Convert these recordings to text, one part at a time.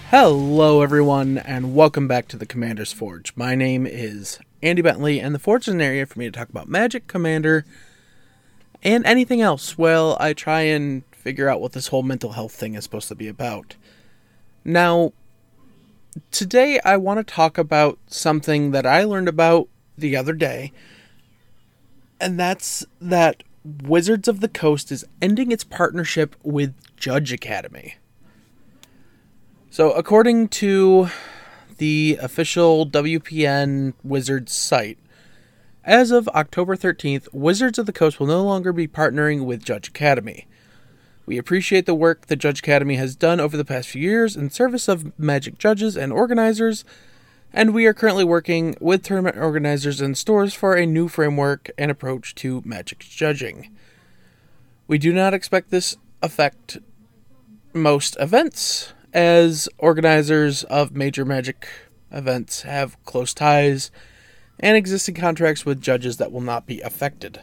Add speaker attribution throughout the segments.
Speaker 1: Hello everyone, and welcome back to the Commander's Forge. My name is Andy Bentley, and the Forge is an area for me to talk about Magic, Commander, and anything else. Well, I try and figure out what this whole mental health thing is supposed to be about. Now, today I want to talk about something that I learned about the other day, and that's that Wizards of the Coast is ending its partnership with Judge Academy. So, according to the official WPN Wizards site, as of October 13th, Wizards of the Coast will no longer be partnering with Judge Academy. We appreciate the work that Judge Academy has done over the past few years in service of Magic judges and organizers, and we are currently working with tournament organizers and stores for a new framework and approach to Magic judging. We do not expect this affect most events, as organizers of major Magic events have close ties and existing contracts with judges that will not be affected.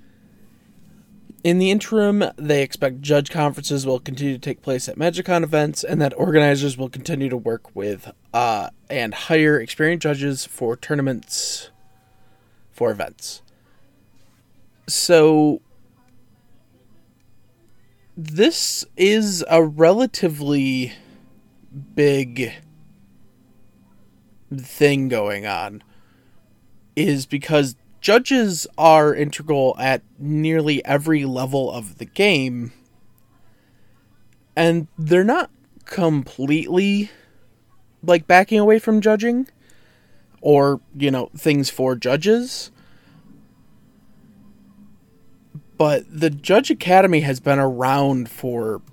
Speaker 1: In the interim, they expect judge conferences will continue to take place at MagicCon events, and that organizers will continue to work with and hire experienced judges for tournaments for events. So, this is a relatively big thing going on, is because judges are integral at nearly every level of the game, and they're not completely backing away from judging or things for judges, but the Judge Academy has been around for,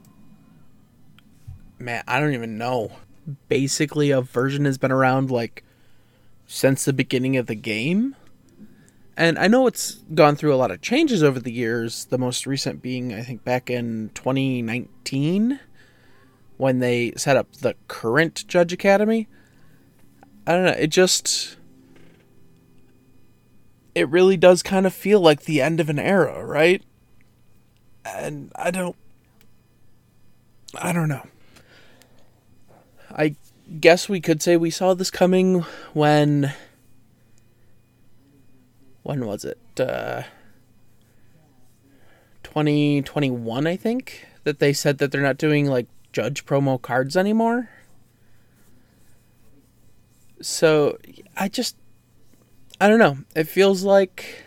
Speaker 1: I don't even know. Basically, a version has been around, since the beginning of the game. And I know it's gone through a lot of changes over the years, the most recent being, I think, back in 2019, when they set up the current Judge Academy. I don't know, it really does kind of feel like the end of an era, right? And I don't know. I guess we could say we saw this coming when was it? 2021, I think, that they said that they're not doing judge promo cards anymore. So I don't know. It feels like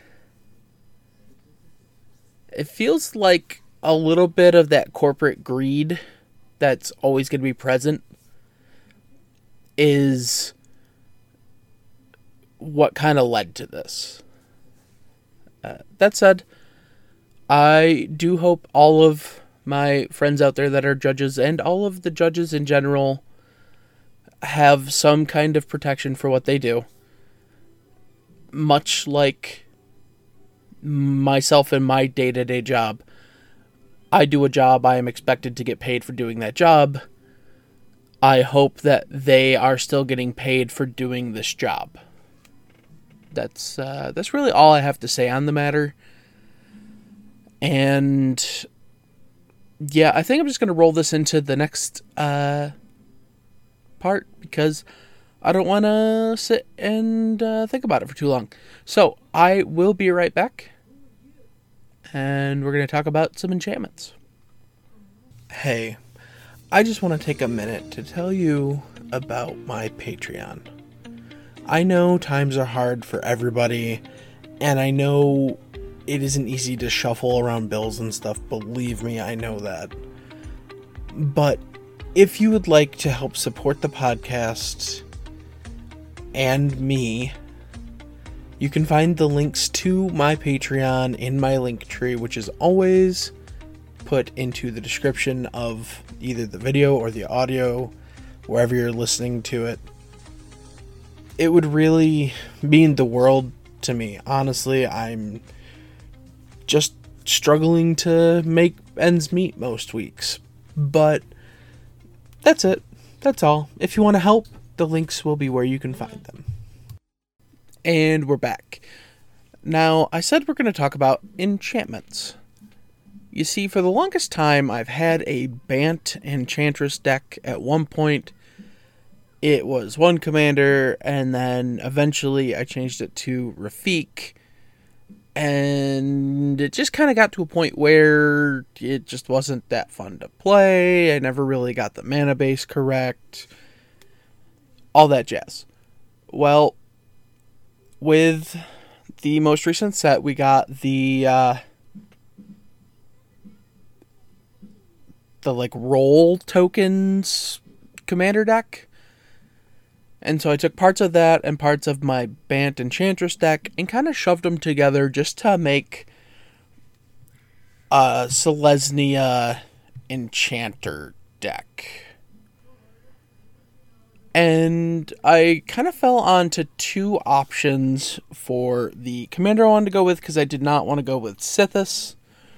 Speaker 1: a little bit of that corporate greed that's always going to be present is what kind of led to this. That said, I do hope all of my friends out there that are judges and all of the judges in general have some kind of protection for what they do. Much like myself in my day-to-day job. I do a job, I am expected to get paid for doing that job. I hope that they are still getting paid for doing this job. That's really all I have to say on the matter. And yeah, I think I'm just going to roll this into the next part, because I don't want to sit and think about it for too long. So I will be right back, and we're going to talk about some enchantments. Hey, I just want to take a minute to tell you about my Patreon. I know times are hard for everybody, and I know it isn't easy to shuffle around bills and stuff. Believe me, I know that. But if you would like to help support the podcast and me, you can find the links to my Patreon in my link tree, which is always put into the description of either the video or the audio, wherever you're listening to it. It would really mean the world to me. Honestly, I'm just struggling to make ends meet most weeks. But that's it. That's all. If you want to help, the links will be where you can find them. And we're back. Now, I said we're going to talk about enchantments. You see, for the longest time, I've had a Bant Enchantress deck at one point it was one commander, and then eventually I changed it to Rafik, and it just kind of got to a point where it just wasn't that fun to play. I never really got the mana base correct, all that jazz. Well, with the most recent set, we got the roll tokens commander deck. And so I took parts of that and parts of my Bant Enchantress deck and kind of shoved them together just to make a Selesnya Enchanter deck. And I kind of fell onto two options for the commander I wanted to go with because I did not want to go with Sithis.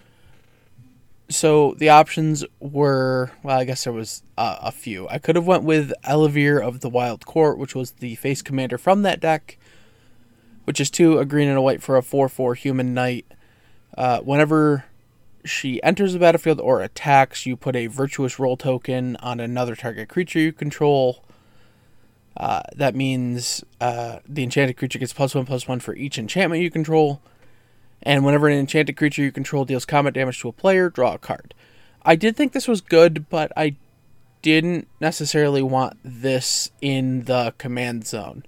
Speaker 1: So the options were, well, I guess there was a few. I could have went with Elevere of the Wild Court, which was the face commander from that deck, which is 2, a green and a white for a 4/4 human knight. Whenever she enters the battlefield or attacks, you put a Virtuous Roll token on another target creature you control. That means the enchanted creature gets +1/+1 for each enchantment you control. And whenever an enchanted creature you control deals combat damage to a player, draw a card. I did think this was good, but I didn't necessarily want this in the command zone.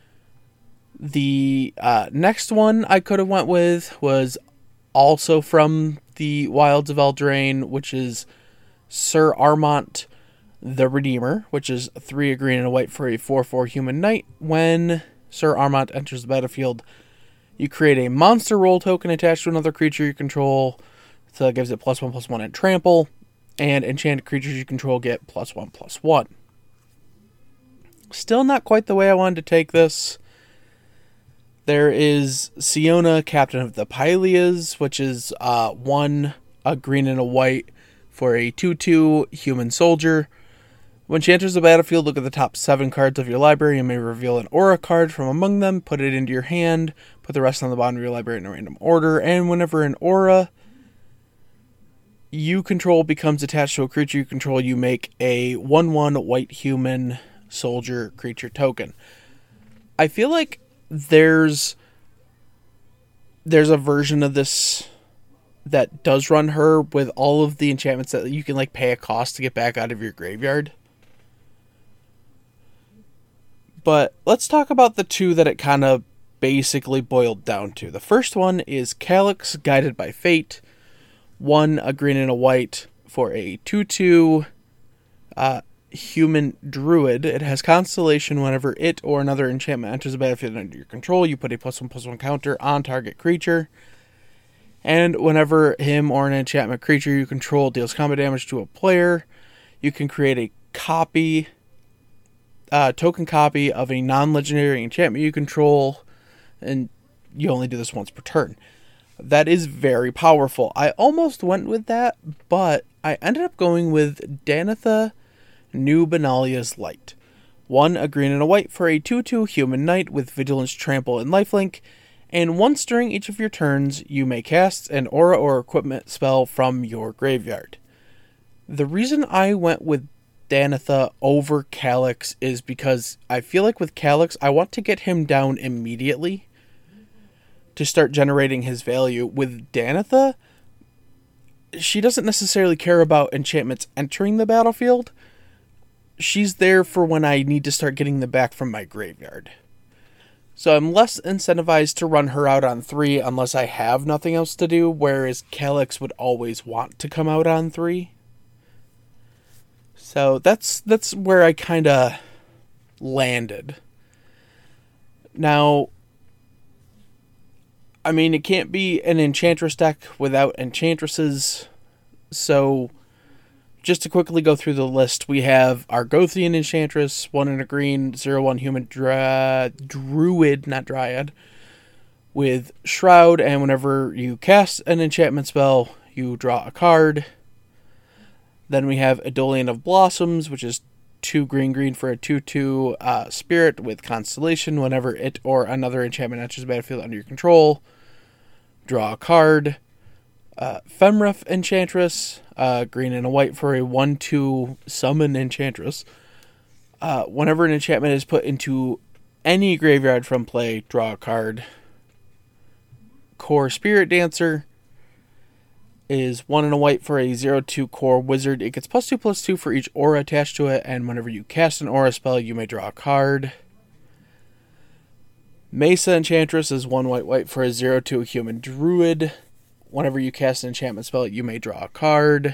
Speaker 1: The next one I could have went with was also from the Wilds of Eldraine, which is Sir Armont the Redeemer, which is 3, a green and a white for a 4/4 human knight. When Sir Armont enters the battlefield, you create a monster roll token attached to another creature you control, so that gives it +1/+1 and trample, and enchanted creatures you control get +1/+1. Still not quite the way I wanted to take this. There is Siona, Captain of the Pylias, which is 1, a green and a white for a 2/2 human soldier. When she enters the battlefield, look at the top 7 cards of your library and may reveal an aura card from among them, put it into your hand, put the rest on the bottom of your library in a random order, and whenever an aura you control becomes attached to a creature you control, you make a 1/1 white human soldier creature token. I feel like there's a version of this that does run her with all of the enchantments that you can pay a cost to get back out of your graveyard. But let's talk about the two that it kind of basically boiled down to. The first one is Calyx, Guided by Fate. 1, a green and a white for a 2/2 human druid. It has Constellation. Whenever it or another enchantment enters the battlefield under your control, you put a +1/+1 counter on target creature. And whenever him or an enchantment creature you control deals combat damage to a player, you can create a token copy of a non-legendary enchantment you control, and you only do this once per turn. That is very powerful. I almost went with that, but I ended up going with Danitha, New Benalia's Light. 1, a green and a white for a 2/2 human knight with Vigilance, Trample, and Lifelink, and once during each of your turns, you may cast an aura or equipment spell from your graveyard. The reason I went with Danitha over Calyx is because I feel like with Calyx, I want to get him down immediately to start generating his value. With Danitha, she doesn't necessarily care about enchantments entering the battlefield. She's there for when I need to start getting them back from my graveyard. So I'm less incentivized to run her out on 3 unless I have nothing else to do, whereas Calyx would always want to come out on 3. So that's where I kind of landed. Now, I mean, it can't be an Enchantress deck without Enchantresses. So, just to quickly go through the list, we have Argothian Enchantress, 1 and a green, 0/1 human druid, not dryad, with Shroud, and whenever you cast an enchantment spell, you draw a card. Then we have Eidolon of Blossoms, which is 2 green for a 2/2 spirit with Constellation. Whenever it or another enchantment enters the battlefield under your control, draw a card. Femref Enchantress, green and a white for a 1/2 summon Enchantress. Whenever an enchantment is put into any graveyard from play, draw a card. Core Spirit Dancer is 1 and a white for a 0/2 core wizard. It gets +2/+2 for each aura attached to it, and whenever you cast an aura spell, you may draw a card. Mesa Enchantress is 1 white for a 0/2 human druid. Whenever you cast an enchantment spell, you may draw a card.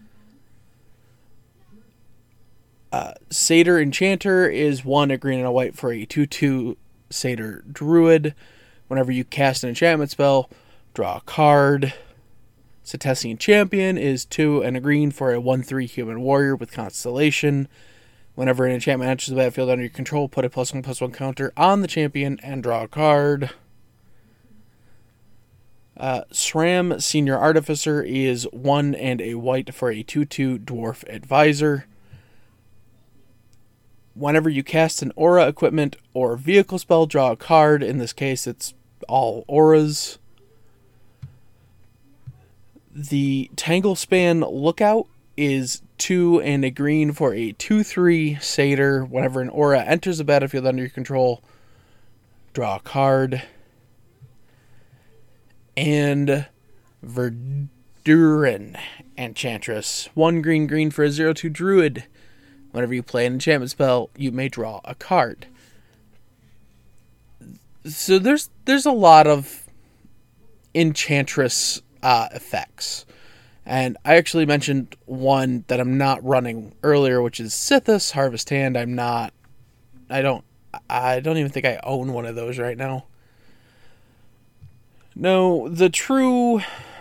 Speaker 1: Satyr Enchanter is 1 a green and a white for a 2/2 Satyr druid. Whenever you cast an enchantment spell, draw a card. Setesian Champion is 2 and a green for a 1/3 human warrior with Constellation. Whenever an enchantment enters the battlefield under your control, put a +1/+1 counter on the champion and draw a card. SRAM Senior Artificer is 1 and a white for a 2/2 Dwarf Advisor. Whenever you cast an aura, equipment, or vehicle spell, draw a card. In this case, it's all auras. The Tanglespan Lookout is 2 and a green for a 2/3 Satyr. Whenever an aura enters the battlefield under your control, draw a card. And Verduran Enchantress, 1 green for a 0/2 Druid. Whenever you play an enchantment spell, you may draw a card. So there's a lot of Enchantress effects. And I actually mentioned one that I'm not running earlier, which is Sithis Harvest Hand. I don't even think I own one of those right now. No, the true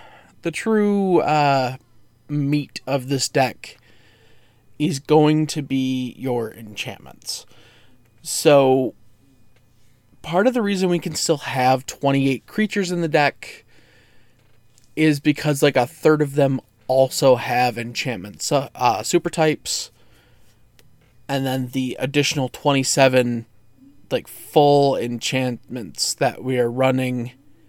Speaker 1: meat of this deck is going to be your enchantments. So part of the reason we can still have 28 creatures in the deck is because like a third of them also have enchantments, super types, and then the additional 27 like full enchantments that we are running.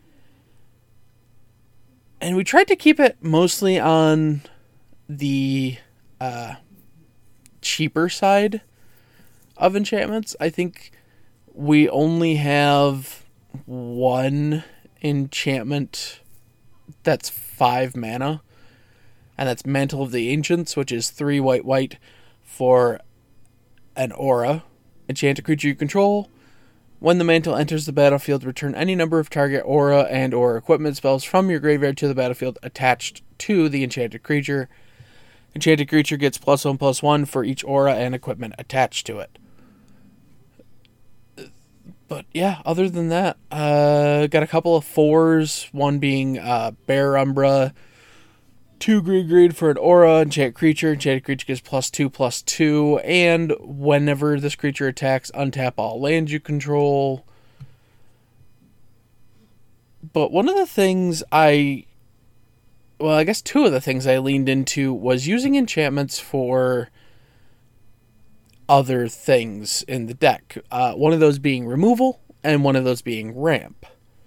Speaker 1: And we tried to keep it mostly on the cheaper side of enchantments. I think we only have one enchantment that's 5 mana, and that's Mantle of the Ancients, which is 3 white for an aura. Enchant a creature you control. When the mantle enters the battlefield, return any number of target aura and or equipment spells from your graveyard to the battlefield attached to the enchanted creature. Enchanted creature gets +1/+1 for each aura and equipment attached to it. But yeah, other than that, got a couple of 4s, one being Bear Umbra, 2 green for an aura, enchanted creature gets +2/+2, and whenever this creature attacks, untap all lands you control. But one of the things I guess 2 of the things I leaned into was using enchantments for other things in the deck. One of those being removal, and one of those being ramp.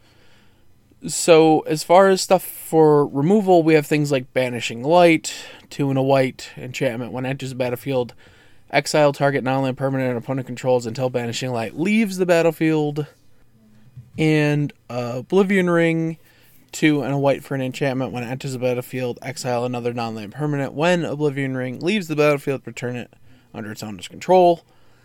Speaker 1: So, as far as stuff for removal, we have things like Banishing Light, 2 and a white, enchantment. When it enters the battlefield, exile target non-land permanent an opponent controls until Banishing Light leaves the battlefield. And Oblivion Ring, 2 and a white for an enchantment. When it enters the battlefield, exile another non-land permanent. When Oblivion Ring leaves the battlefield, return it under its owner's control.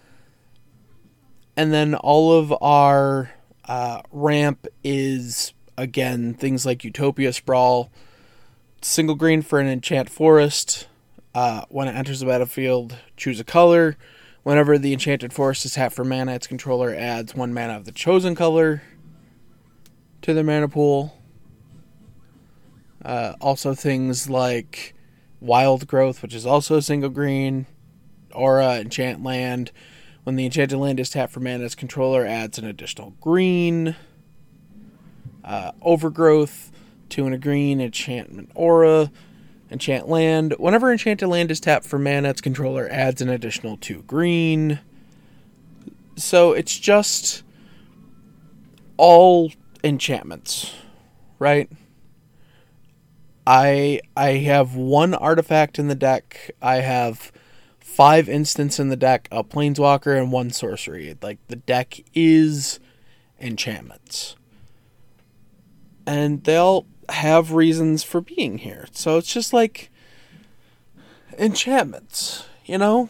Speaker 1: And then all of our ramp is, again, things like Utopia Sprawl, single green for an enchant forest. When it enters the battlefield, choose a color. Whenever the enchanted forest is tapped for mana, its controller adds 1 mana of the chosen color to their mana pool. Also things like Wild Growth, which is also a single green. Aura, enchant land. When the enchanted land is tapped for mana, its controller adds an additional green. Overgrowth, 2 and a green, enchantment aura, enchant land. Whenever enchanted land is tapped for mana, its controller adds an additional 2 green. So it's just all enchantments, right? I have 1 artifact in the deck. I have 5 instants in the deck, a planeswalker, and 1 sorcery. Like, the deck is enchantments. And they all have reasons for being here. So it's just like enchantments, you know?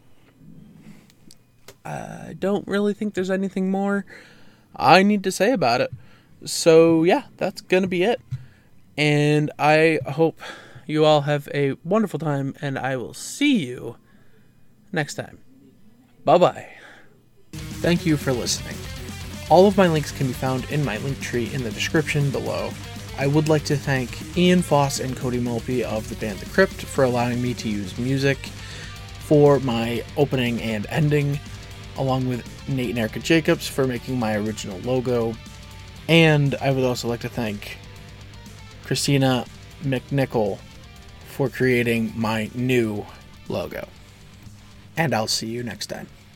Speaker 1: I don't really think there's anything more I need to say about it. So yeah, that's gonna be it. And I hope you all have a wonderful time, and I will see you next time. Bye-bye. Thank you for listening. All of my links can be found in my link tree in the description below. I would like to thank Ian Foss and Cody Mulpey of the band The Crypt for allowing me to use music for my opening and ending, along with Nate and Erica Jacobs for making my original logo. And I would also like to thank Christina McNichol for creating my new logo. And I'll see you next time.